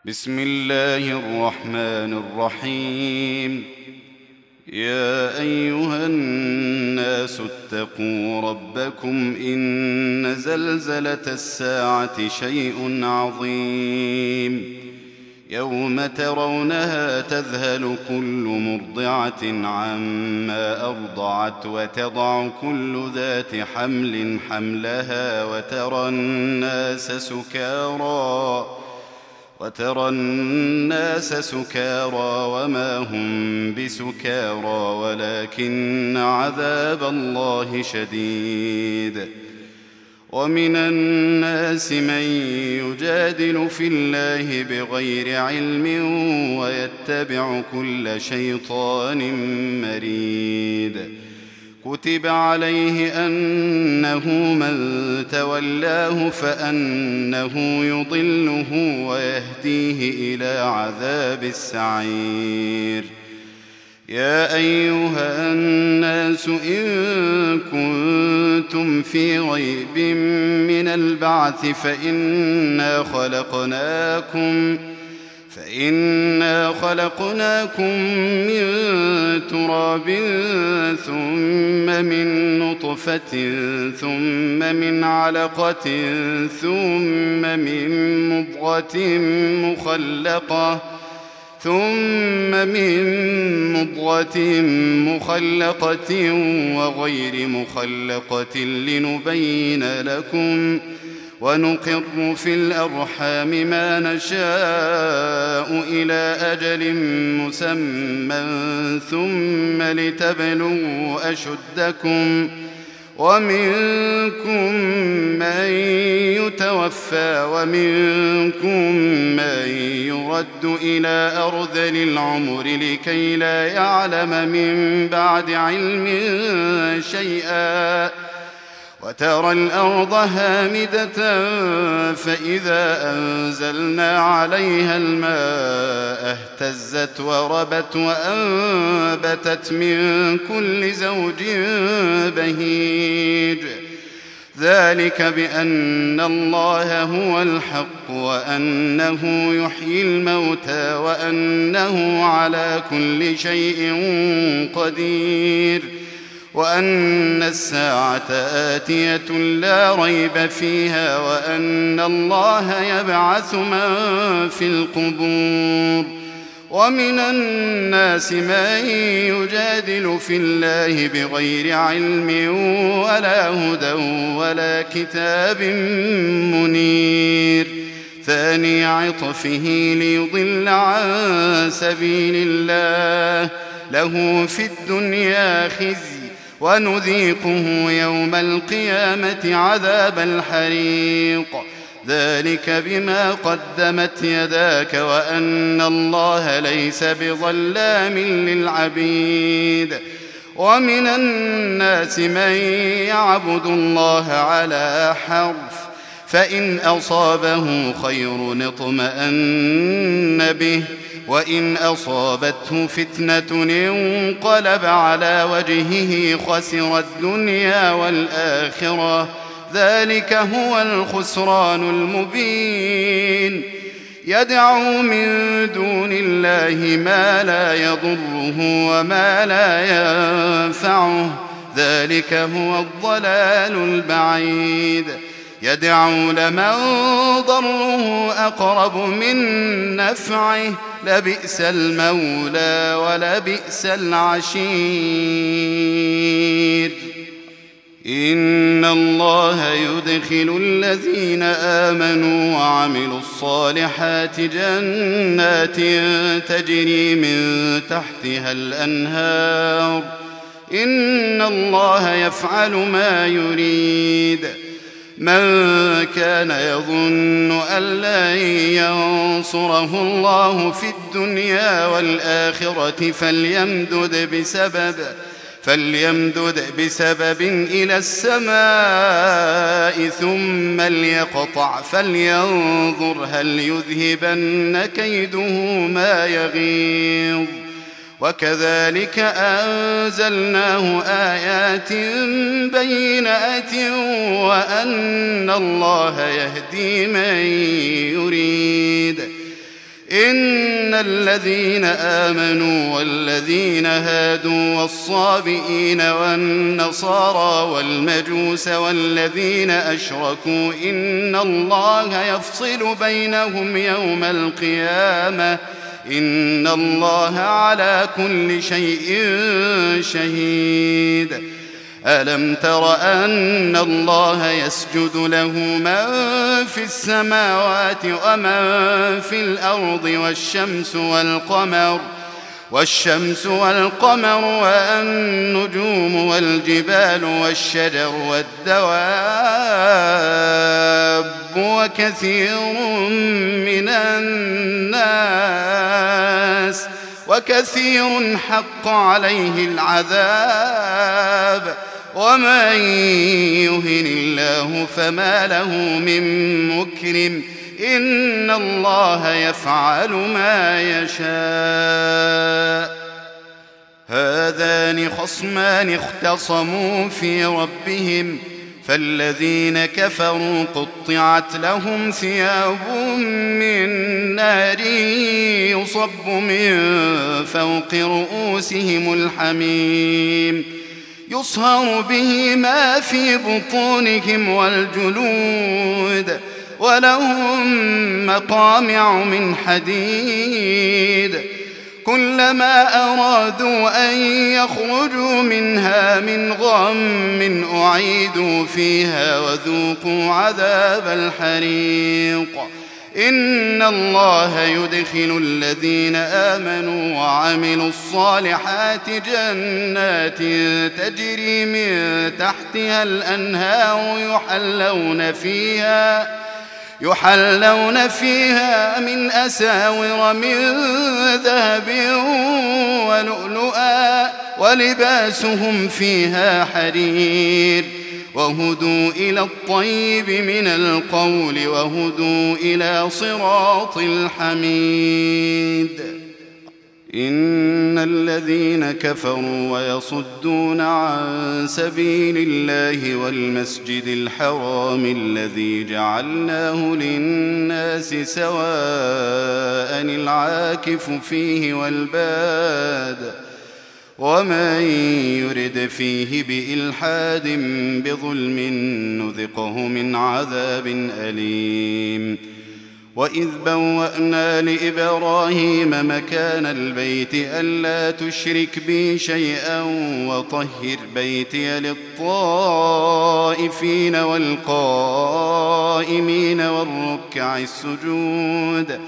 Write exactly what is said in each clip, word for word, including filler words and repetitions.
بسم الله الرحمن الرحيم. يا أيها الناس اتقوا ربكم إن زلزلة الساعة شيء عظيم يوم ترونها تذهل كل مرضعة عما أرضعت وتضع كل ذات حمل حملها وترى الناس سكارى وترى الناس سكارى وما هم بسكارى ولكن عذاب الله شديد. ومن الناس من يجادل في الله بغير علم ويتبع كل شيطان مريد. كتب عليه أنه من تولاه فأنه يضله ويهديه إلى عذاب السعير. يا أيها الناس إن كنتم في ريب من البعث فإنا خلقناكم فإنا خلقناكم من تراب ثم من نطفة ثم من علقة ثم من مضغة مخلقة ثم من مضغة مخلقة وغير مخلقة لنبين لكم ونقر في الأرحام ما نشاء إلى أجل مسمى ثم لتبلغوا أشدكم ومنكم من يتوفى ومنكم من يرد إلى أرذل العمر لكي لا يعلم من بعد علم شيئا. وترى الأرض هامدة فإذا أنزلنا عليها الماء اهتزت وربت وأنبتت من كل زوج بهيج. ذلك بأن الله هو الحق وأنه يحيي الموتى وأنه على كل شيء قدير وأن الساعة آتية لا ريب فيها وأن الله يبعث من في القبور. ومن الناس من يجادل في الله بغير علم ولا هدى ولا كتاب منير. ثاني عطفه ليضل عن سبيل الله له في الدنيا خزي ونذيقه يوم القيامة عذاب الحريق. ذلك بما قدمت يداك وأن الله ليس بظلام للعبيد. ومن الناس من يعبد الله على حرف فإن أصابه خير اطمأن به وإن أصابته فتنة انقلب على وجهه خسر الدنيا والآخرة. ذلك هو الخسران المبين. يدعو من دون الله ما لا يضره وما لا ينفعه. ذلك هو الضلال البعيد. يدعو لمن ضره أقرب من نفعه لبئس المولى ولبئس العشير. إن الله يدخل الذين آمنوا وعملوا الصالحات جنات تجري من تحتها الأنهار. إن الله يفعل ما يريد. من كان يظن أن لن ينصره الله في الدنيا والآخرة فليمدد بسبب فليمدد بسبب إلى السماء ثم ليقطع فلينظر هل يذهبن كيده ما يغيظ. وكذلك أنزلناه آيات بينات وأن الله يهدي من يريد. إن الذين آمنوا والذين هادوا والصابئين والنصارى والمجوس والذين أشركوا إن الله يفصل بينهم يوم القيامة إن الله على كل شيء شهيد. ألم تر أن الله يسجد له من في السماوات ومن في الأرض والشمس والقمر والشمس والقمر والنجوم والجبال والشجر والدواب وكثير من الناس وكثير حق عليه العذاب ومن يهن الله فما له من مكرم إن الله يفعل ما يشاء. هذان خصمان اختصموا في ربهم فالذين كفروا قطعت لهم ثياب من نار يصب من فوق رؤوسهم الحميم يصهر به ما في بطونهم والجلود ولهم مقامع من حديد كلما أرادوا أن يخرجوا منها من غم أعيدوا فيها وذوقوا عذاب الحريق. إن الله يدخل الذين آمنوا وعملوا الصالحات جنات تجري من تحتها الأنهار يحلون فيها يحلون فيها من أساور من ذهب ولؤلؤا ولباسهم فيها حرير وهدوا إلى الطيب من القول وهدوا إلى صراط الحميد. إن الذين كفروا ويصدون عن سبيل الله والمسجد الحرام الذي جعلناه للناس سواء العاكف فيه والباد ومن يرد فيه بإلحاد بظلم نذقه من عذاب أليم. وإذ بوأنا لإبراهيم مكان البيت ألا تشرك بي شيئا وطهر بيتي للطائفين والقائمين والركع السجود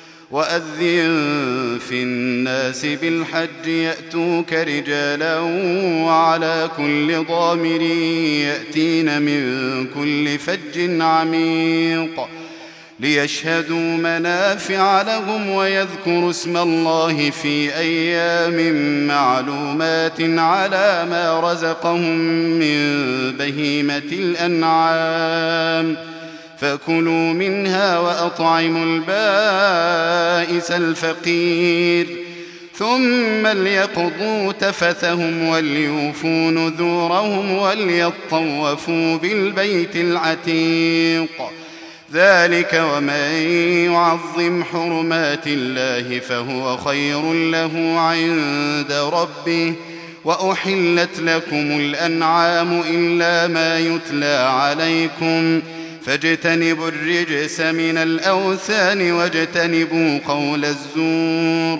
وأذن في الناس بالحج يأتوك رجالا وعلى كل ضامر يأتين من كل فج عميق ليشهدوا منافع لهم ويذكروا اسم الله في أيام معلومات على ما رزقهم من بهيمة الأنعام فكلوا منها وأطعموا البائس الفقير ثم ليقضوا تفثهم وليوفوا نذورهم وليطوفوا بالبيت العتيق. ذلك ومن يعظم حرمات الله فهو خير له عند ربه. وأحلت لكم الأنعام إلا ما يتلى عليكم فاجتنبوا الرجس من الأوثان واجتنبوا قول الزور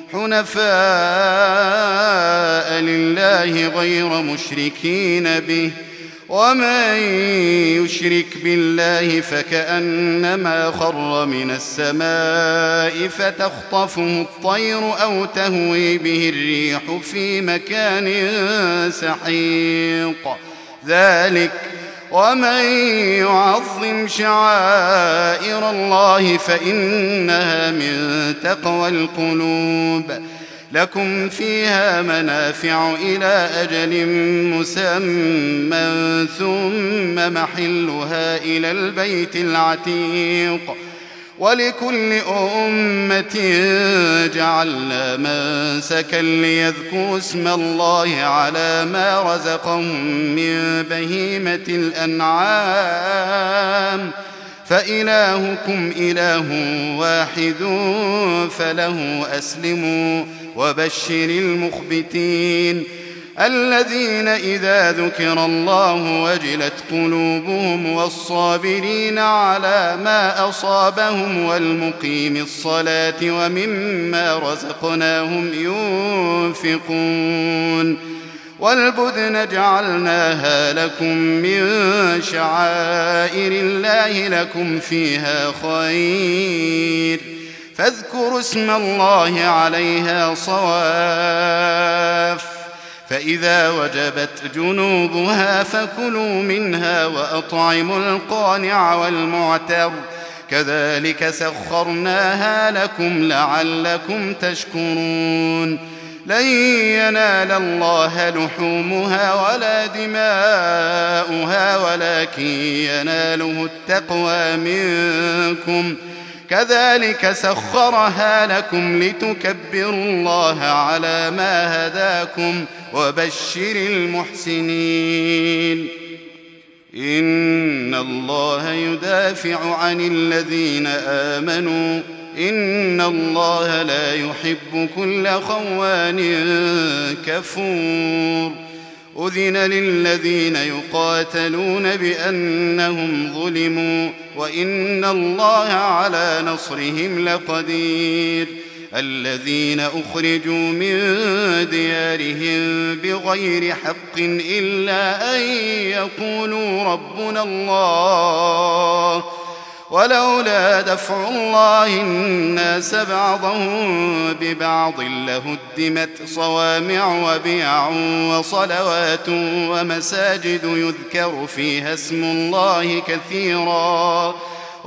حنفاء لله غير مشركين به ومن يشرك بالله فكأنما خر من السماء فتخطفه الطير أو تهوي به الريح في مكان سحيق. ذلك ومن يعظم شعائر الله فإنها من تقوى القلوب. لكم فيها منافع إلى أجل مسمى ثم محلها إلى البيت العتيق. ولكل أمة جعلنا منسكا ليذكروا اسم الله على ما رزقهم من بهيمة الأنعام فإلهكم إله واحد فله أسلموا وبشر المخبتين الذين إذا ذكر الله وجلت قلوبهم والصابرين على ما أصابهم والمقيم الصلاة ومما رزقناهم ينفقون والبدن جعلناها لكم من شعائر الله لكم فيها خير فاذكروا اسم الله عليها صواف فإذا وجبت جنوبها فكلوا منها وأطعموا القانع والمعتر كذلك سخرناها لكم لعلكم تشكرون لن ينال الله لحومها ولا دماؤها ولكن يناله التقوى منكم كذلك سخرها لكم لتكبروا الله على ما هداكم وبشر المحسنين إن الله يدافع عن الذين آمنوا إن الله لا يحب كل خوان كفور أذن للذين يقاتلون بأنهم ظلموا وإن الله على نصرهم لقدير الذين أخرجوا من ديارهم بغير حق إلا أن يقولوا ربنا الله ولولا دفع الله الناس بعضهم ببعض لهدمت صوامع وبيع وصلوات ومساجد يذكر فيها اسم الله كثيرا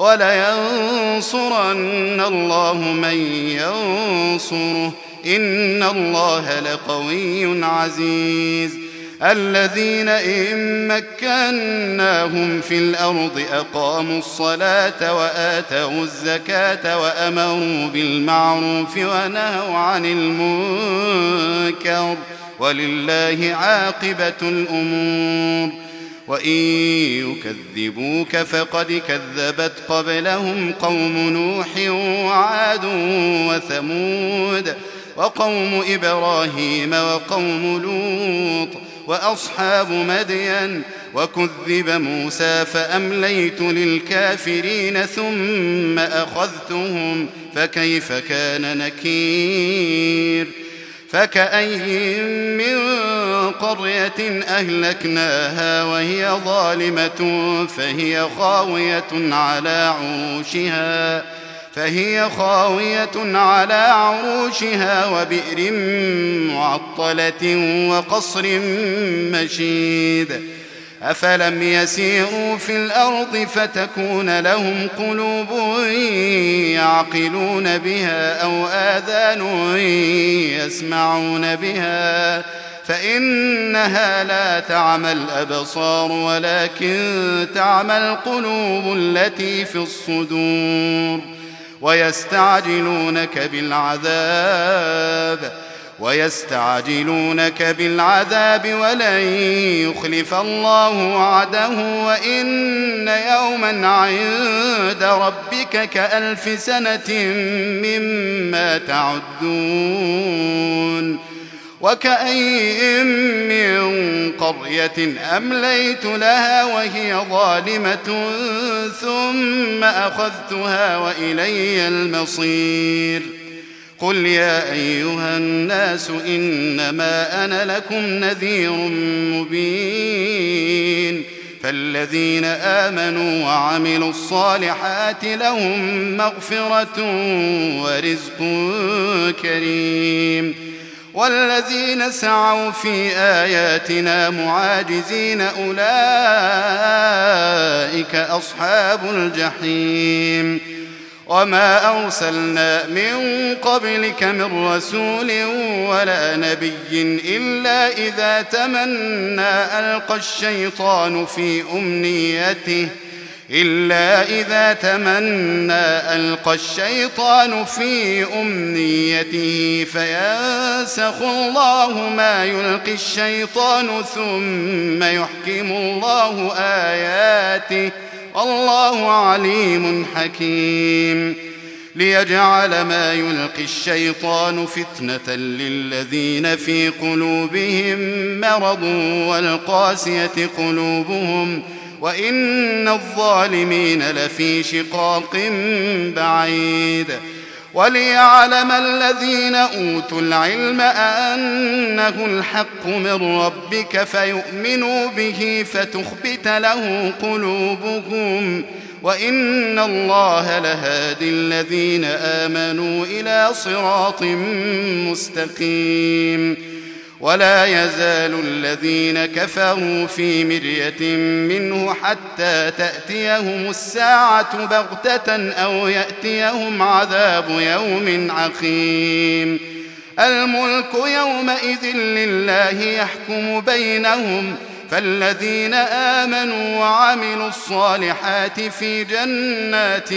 ولينصرن الله من ينصره إن الله لقوي عزيز الذين إن مكناهم في الأرض أقاموا الصلاة وآتوا الزكاة وأمروا بالمعروف ونهوا عن المنكر ولله عاقبة الأمور وإن يكذبوك فقد كذبت قبلهم قوم نوح وعاد وثمود وقوم إبراهيم وقوم لوط وأصحاب مدين وكذب موسى فأمليت للكافرين ثم أخذتهم فكيف كان نكير فكأي من قرية أهلكناها وهي ظالمة فهي خاوية على عروشها فهي خاوية على عروشها وبئر معطلة وقصر مشيد أفلم يسيروا في الأرض فتكون لهم قلوب يعقلون بها أو آذان يسمعون بها فإنها لا تعمى الأبصار ولكن تعمى القلوب التي في الصدور ويستعجلونك بالعذاب ويستعجلونك بالعذاب ولن يخلف الله وعده وإن يوما عند ربك كألف سنة مما تعدون وكأي من قرية أمليت لها وهي ظالمة ثم أخذتها وإلي المصير قل يا أيها الناس إنما أنا لكم نذير مبين فالذين آمنوا وعملوا الصالحات لهم مغفرة ورزق كريم والذين سعوا في آياتنا معاجزين أولئك أصحاب الجحيم وما أرسلنا من قبلك من رسول ولا نبي إلا إذا تمنى ألقى الشيطان في أمنيته إلا إذا تمنى ألقى الشيطان في أمنيته فينسخ الله ما يلقي الشيطان ثم يحكم الله آياته والله عليم حكيم ليجعل ما يلقي الشيطان فتنة للذين في قلوبهم مرض والقاسية قلوبهم وإن الظالمين لفي شقاق بعيد وليعلم الذين أوتوا العلم أنه الحق من ربك فيؤمنوا به فتخبت له قلوبهم وإن الله لهادي الذين آمنوا إلى صراط مستقيم ولا يزال الذين كفروا في مرية منه حتى تأتيهم الساعة بغتة أو يأتيهم عذاب يوم عقيم الملك يومئذ لله يحكم بينهم فالذين آمنوا وعملوا الصالحات في جنات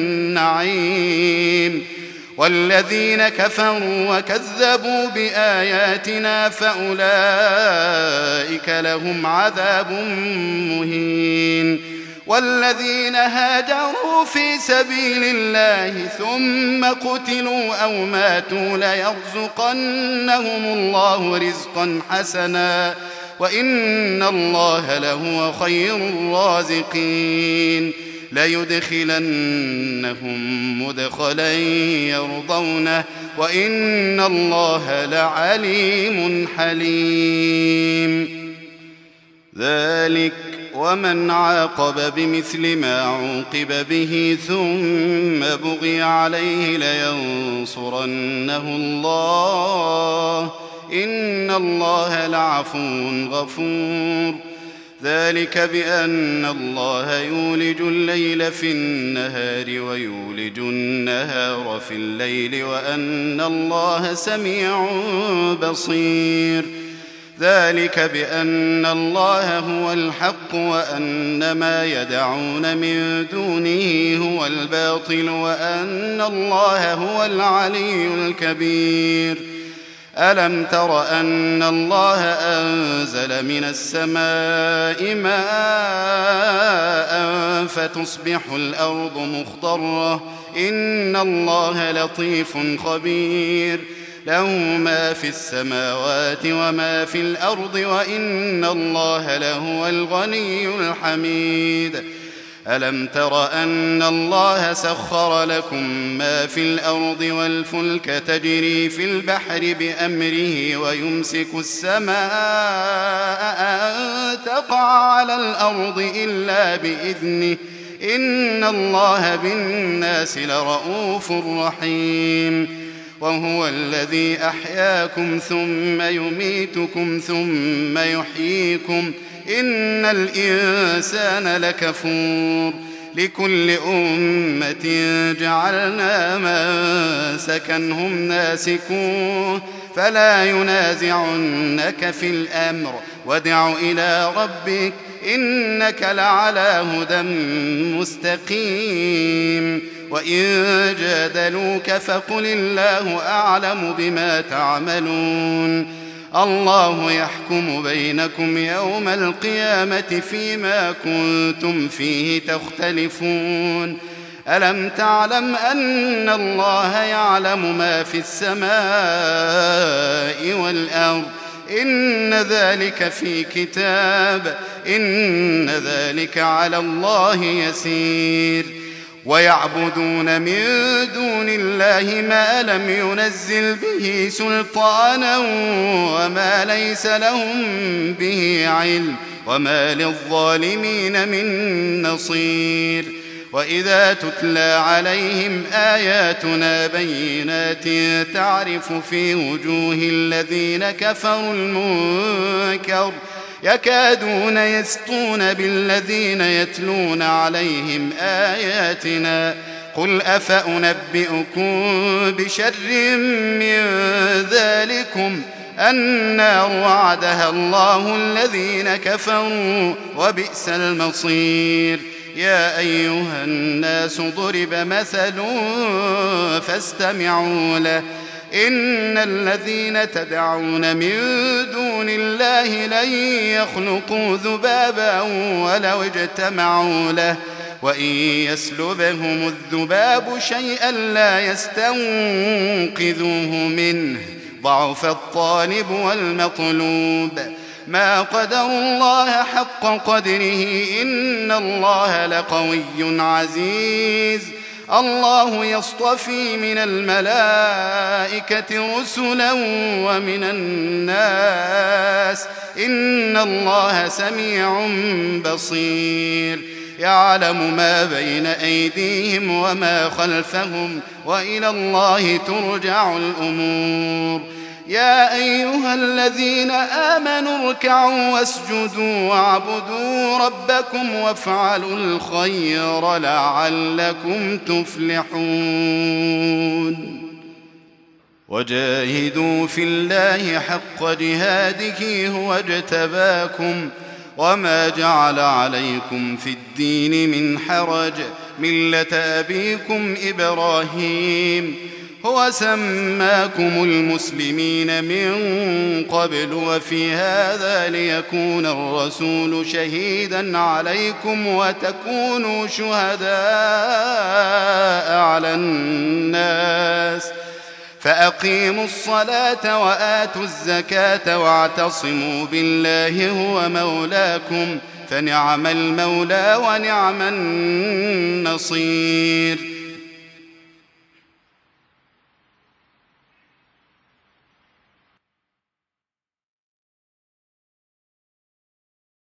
النعيم والذين كفروا وكذبوا بآياتنا فأولئك لهم عذاب مهين والذين هاجروا في سبيل الله ثم قتلوا أو ماتوا ليرزقنهم الله رزقا حسنا وإن الله لهو خير الرازقين ليدخلنهم مدخلا يرضونه وإن الله لعليم حليم ذلك ومن عاقب بمثل ما عوقب به ثم بغي عليه لينصرنه الله إن الله لعفو غفور ذلك بأن الله يولج الليل في النهار ويولج النهار في الليل وأن الله سميع بصير ذلك بأن الله هو الحق وأن ما يدعون من دونه هو الباطل وأن الله هو العلي الكبير ألم تر أن الله أنزل من السماء ماء فتصبح الأرض مخضرة إن الله لطيف خبير له ما في السماوات وما في الأرض وإن الله لهو الغني الحميد ألم تر أن الله سخر لكم ما في الأرض والفلك تجري في البحر بأمره ويمسك السماء أن تقع على الأرض إلا بإذنه إن الله بالناس لرؤوف رحيم وهو الذي أحياكم ثم يميتكم ثم يحييكم إن الإنسان لكفور لكل أمة جعلنا منسكا هم ناسكوه فلا ينازعنك في الأمر وادع إلى ربك إنك لعلى هدى مستقيم وإن جادلوك فقل الله أعلم بما تعملون الله يحكم بينكم يوم القيامة فيما كنتم فيه تختلفون ألم تعلم أن الله يعلم ما في السماء والأرض إن ذلك في كتاب إن ذلك على الله يسير ويعبدون من دون الله ما لم ينزل به سلطانا وما ليس لهم به علم وما للظالمين من نصير وإذا تتلى عليهم آياتنا بينات تعرف في وجوه الذين كفروا المنكر يكادون يسطون بالذين يتلون عليهم آياتنا قل أفأنبئكم بشر من ذلكم النار وعدها الله الذين كفروا وبئس المصير يا أيها الناس ضرب مثل فاستمعوا له إن الذين تدعون من دون الله لن يخلقوا ذبابا ولو اجتمعوا له وإن يسلبهم الذباب شيئا لا يستنقذوه منه ضعف الطالب والمطلوب ما قدروا الله حق قدره إن الله لقوي عزيز الله يصطفي من الملائكة رسلا ومن الناس إن الله سميع بصير يعلم ما بين أيديهم وما خلفهم وإلى الله ترجع الأمور يا أيها الذين آمنوا اركعوا واسجدوا واعبدوا ربكم وافعلوا الخير لعلكم تفلحون وجاهدوا في الله حق جهاده هو اجتباكم وما جعل عليكم في الدين من حرج ملة أبيكم إبراهيم هو سماكم المسلمين من قبل وفي هذا ليكون الرسول شهيدا عليكم وتكونوا شهداء على الناس فأقيموا الصلاة وآتوا الزكاة واعتصموا بالله هو مولاكم فنعم المولى ونعم النصير